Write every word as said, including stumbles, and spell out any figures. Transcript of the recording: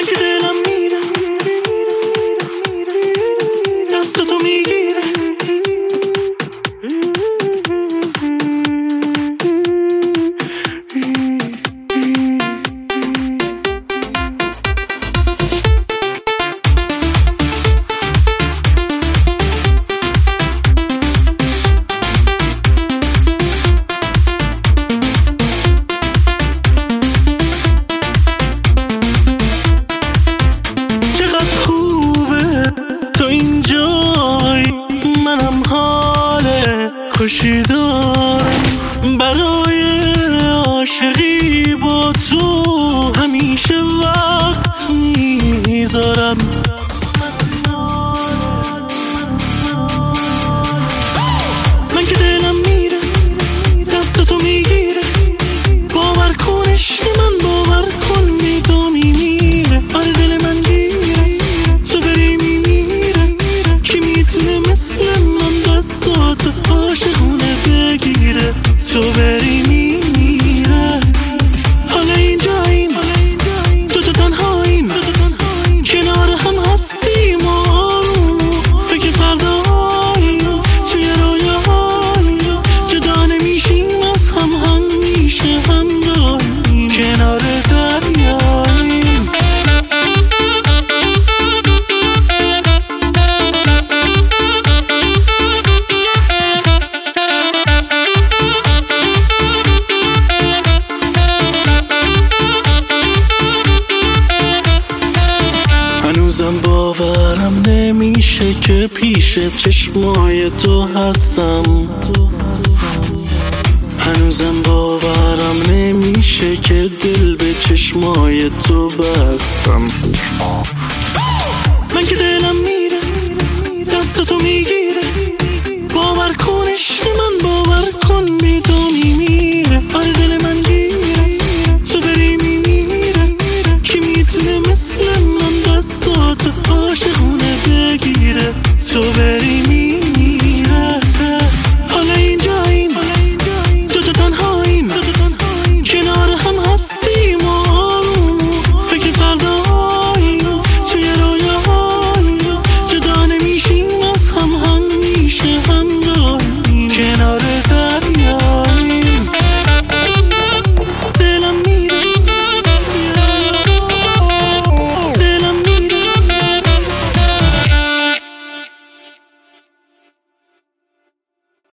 که دلم میره دستتو میگیره خوشی دارم برای عاشقی با تو همیشه وقت میذارم من که دلم میره دستتو میگیره باور کن عشق من باور کن میدو میمیره آره دل من گیره تو بری میمیره کی میتونه مثل من دستاتو عاشقونه بگیره تو بری میمیره حالا اینجاییم دو تا تنهاییم کنار هم هستیم آروم فکر فردایی توی رویایی جدا نمیشیم از هم همیشه همراهیم کنار دریاییم هنوزم باورم نمیشه که پیش چشمای تو هستم هنوزم باورم نمیشه که دل به چشمای تو بستم من که دلم میره دستتو میگیره باور کن عشق من باور کن میدو میمیره آره دل من گیره تو بری میمیره کی میتونه مثل من دستات عاشقونه بگیره تو بری میمیره